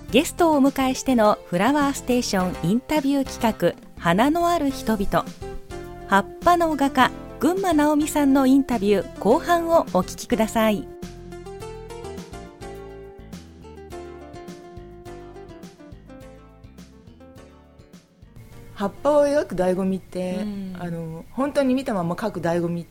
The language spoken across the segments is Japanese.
ゲストをお迎えしてのフラワーステーションインタビュー企画、花のある人々。葉っぱの画家群馬直美さんのインタビュー後半をお聞きください。 葉っぱを描く醍醐味って、本当に見たまま描く醍醐味って、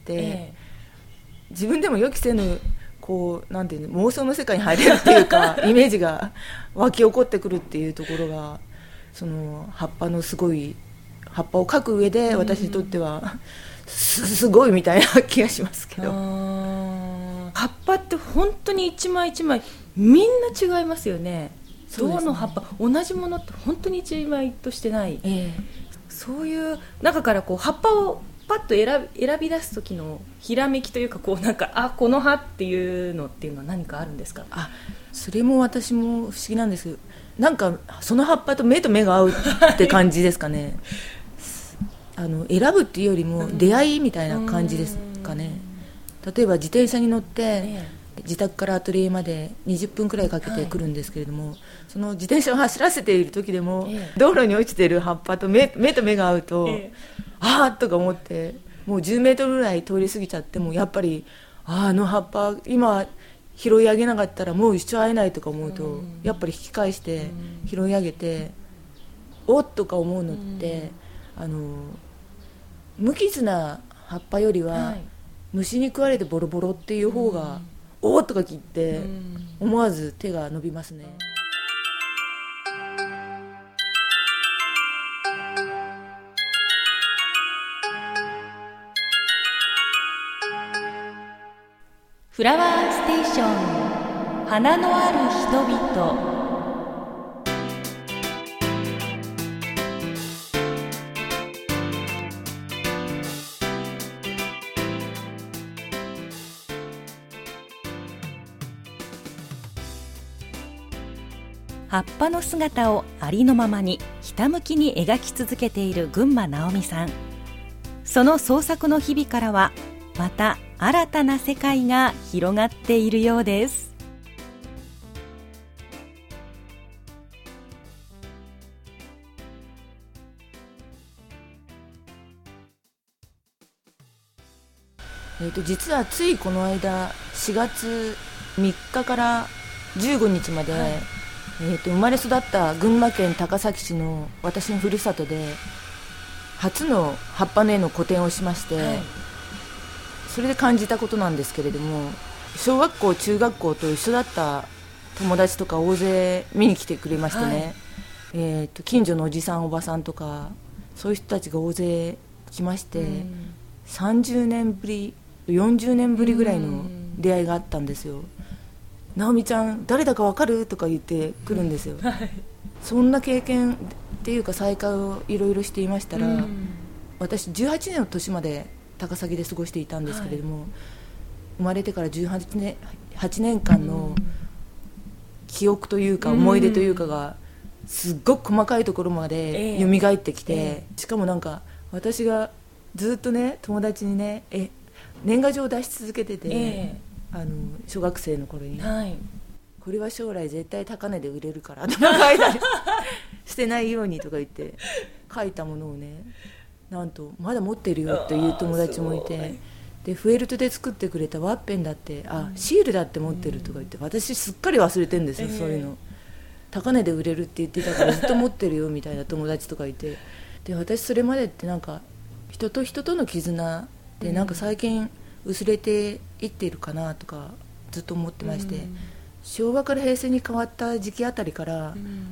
自分でも予期せぬこうなんていうの、妄想の世界に入れるっていうかイメージが湧き起こってくるっていうところが、その葉っぱのすごい、葉っぱを描く上で私にとってはすごいみたいな気がしますけど。 葉っぱって本当に一枚一枚みんな違いますよね。どの葉っぱ、同じものって本当に一枚としてない、そういう中からこう葉っぱをパッと選び出す時のひらめきというか、こうなんかこの葉っていうのっていうのは何かあるんですか？ それも私も不思議なんですけど、なんかその葉っぱと目と目が合うって感じですかね選ぶっていうよりも出会いみたいな感じですかね。例えば自転車に乗って、自宅からアトリエまで20分くらいかけて来るんですけれども、その自転車を走らせている時でも、道路に落ちている葉っぱと目と目が合うと、とか思って、もう10メートルぐらい通り過ぎちゃっても、やっぱりあの葉っぱ今拾い上げなかったらもう一生会えないとか思うと、やっぱり引き返して拾い上げて、おっとか思うのって、無傷な葉っぱよりは、虫に食われてボロボロっていう方が、おーとか切って思わず手が伸びますね。 フラワーステーション、花のある人々。葉っぱの姿をありのままにひたむきに描き続けている群馬直美さん。その創作の日々からはまた新たな世界が広がっているようです。 実はついこの間4月3日から15日まで、生まれ育った群馬県高崎市の私のふるさとで初の葉っぱの絵の個展をしまして、それで感じたことなんですけれども、小学校中学校と一緒だった友達とか大勢見に来てくれましてね、近所のおじさんおばさんとかそういう人たちが大勢来まして、30年ぶり40年ぶりぐらいの出会いがあったんですよ。直美ちゃん誰だか分かるとか言ってくるんですよ、そんな経験っていうか再会をいろいろしていましたら、私18年の年まで高崎で過ごしていたんですけれども、生まれてから8年間の記憶というか思い出というかがすっごく細かいところまで蘇ってきて、しかもなんか私がずっとね友達にね年賀状を出し続けてて、小学生の頃に、これは将来絶対高値で売れるからとか書いたりしてないようにとか言って書いたものをね、なんとまだ持ってるよっていう友達もいて、でフェルトで作ってくれたワッペンだってシールだって持ってるとか言って、私すっかり忘れてるんですよ、そういうの。高値で売れるって言ってたからずっと持ってるよみたいな友達とかいて、で私それまでってなんか人と人との絆でなんか最近薄れていっているかなとかずっと思ってまして、昭和から平成に変わった時期あたりから、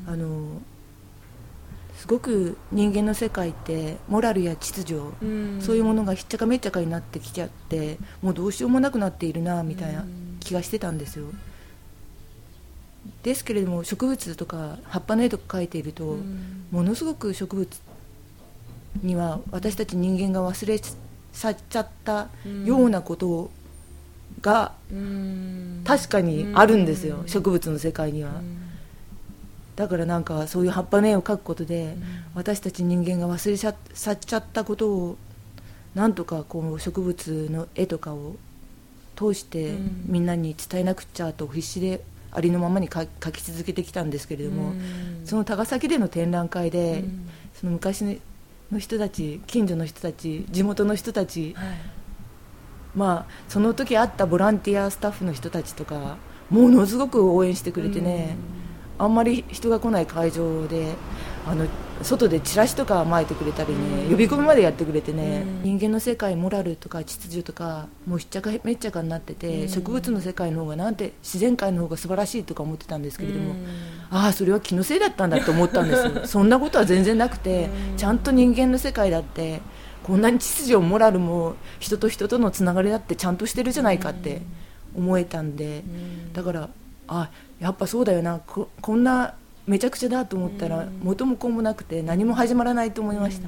すごく人間の世界ってモラルや秩序、そういうものがひっちゃかめっちゃかになってきちゃって、もうどうしようもなくなっているなみたいな気がしてたんですよ。ですけれども植物とか葉っぱの絵とか描いていると、ものすごく植物には私たち人間が忘れ去っちゃったようなことが確かにあるんですよ、植物の世界には。だからなんかそういう葉っぱの絵を描くことで、私たち人間が忘れ去っちゃったことをなんとかこう植物の絵とかを通してみんなに伝えなくちゃと必死でありのままに描き続けてきたんですけれども、その高崎での展覧会で、その昔の人たち、近所の人たち、地元の人たち、その時会ったボランティアスタッフの人たちとかものすごく応援してくれてね、あんまり人が来ない会場で外でチラシとか撒いてくれたりね、呼び込みまでやってくれてね、人間の世界、モラルとか秩序とかもうしっちゃかめっちゃかになってて、植物の世界の方がなんて自然界の方が素晴らしいとか思ってたんですけれども、それは気のせいだったんだと思ったんですよそんなことは全然なくて、ちゃんと人間の世界だってこんなに秩序、モラルも人と人とのつながりだってちゃんとしてるじゃないかって思えたんで、だからやっぱそうだよな、こんなめちゃくちゃだと思ったら元も子もなくて何も始まらないと思いました。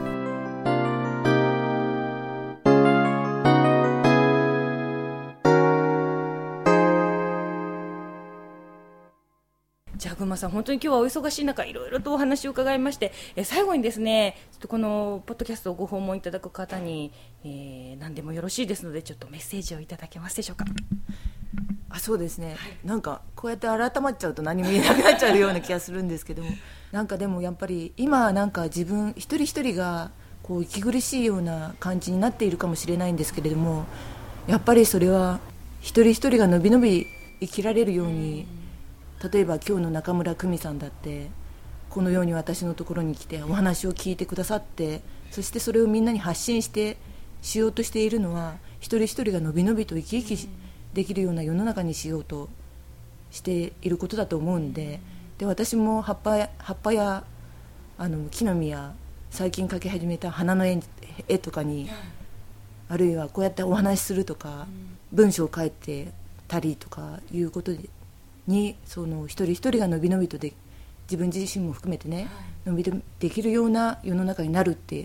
じゃあ群馬さん、本当に今日はお忙しい中いろいろとお話を伺いまして、最後にですね、ちょっとこのポッドキャストをご訪問いただく方に、何でもよろしいですのでちょっとメッセージをいただけますでしょうか。 そうですね、なんかこうやって改まっちゃうと何も言えなくなっちゃうような気がするんですけどもなんかでもやっぱり今なんか自分一人一人がこう息苦しいような感じになっているかもしれないんですけれども、やっぱりそれは一人一人がのびのび生きられるように、例えば今日の中村久美さんだってこのように私のところに来てお話を聞いてくださって、そしてそれをみんなに発信しようとしているのは、一人一人がのびのびと生き生きできるような世の中にしようとしていることだと思うんで、私も葉っぱや木の実や最近描き始めた花の絵とかに、あるいはこうやってお話しするとか、文章を書いてたりとかいうことに、その一人一人がのびのびと自分自身も含めてね、のびのびできるような世の中になるって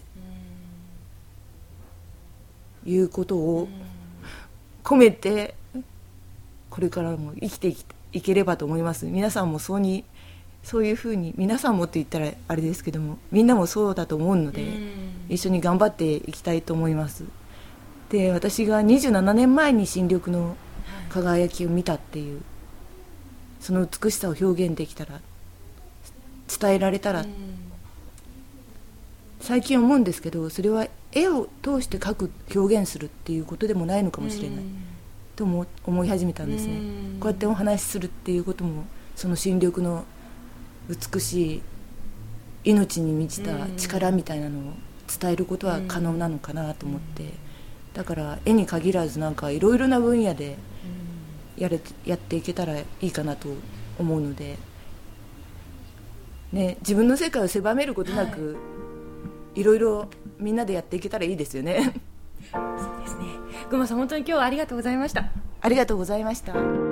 いうことを込めて、これからも生きていければと思います。皆さんもそういうふうに、皆さんもって言ったらあれですけども、みんなもそうだと思うので、一緒に頑張っていきたいと思います。で、私が27年前に新緑の輝きを見たっていう、その美しさを表現できたら、伝えられたら、最近思うんですけど、それは絵を通して表現するっていうことでもないのかもしれないと思い始めたんですね。こうやってお話しするっていうことも、その新緑の美しい命に満ちた力みたいなのを伝えることは可能なのかなと思って、だから絵に限らずなんかいろいろな分野でやっていけたらいいかなと思うので、ね、自分の世界を狭めることなく、いろいろみんなでやっていけたらいいですよね。 そうですね。群馬さん、本当に今日はありがとうございました。 ありがとうございました。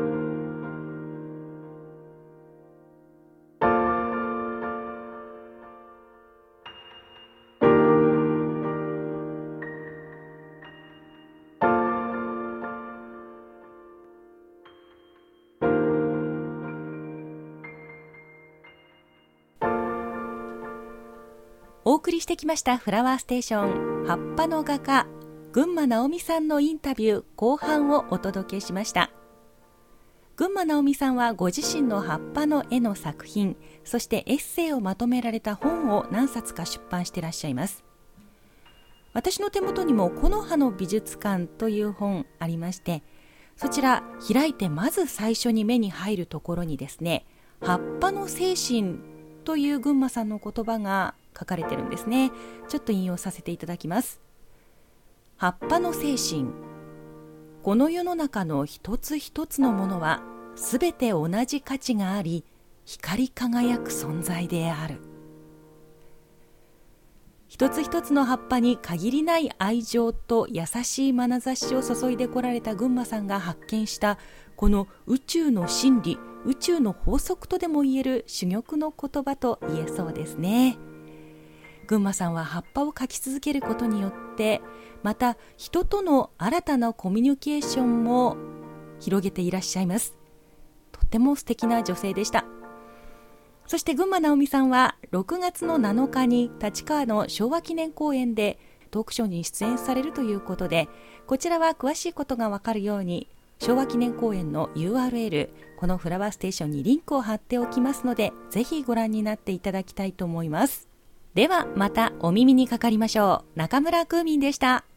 お送りしてきましたフラワーステーション、葉っぱの画家群馬直美さんのインタビュー後半をお届けしました。群馬直美さんはご自身の葉っぱの絵の作品、そしてエッセイをまとめられた本を何冊か出版していらっしゃいます。私の手元にも木の葉の美術館という本ありまして、そちら開いてまず最初に目に入るところにですね、葉っぱの精神という群馬さんの言葉が書かれてるんですね。ちょっと引用させていただきます。葉っぱの精神。この世の中の一つ一つのものはすべて同じ価値があり、光り輝く存在である。一つ一つの葉っぱに限りない愛情と優しい眼差しを注いでこられた群馬さんが発見したこの宇宙の真理、宇宙の法則とでも言える珠玉の言葉と言えそうですね。群馬さんは葉っぱを描き続けることによって、また人との新たなコミュニケーションも広げていらっしゃいます。とても素敵な女性でした。そして群馬直美さんは6月の7日に立川の昭和記念公園でトークショーに出演されるということで、こちらは詳しいことがわかるように昭和記念公園の URL、 このフラワーステーションにリンクを貼っておきますので、ぜひご覧になっていただきたいと思います。ではまたお耳にかかりましょう。中村クーミンでした。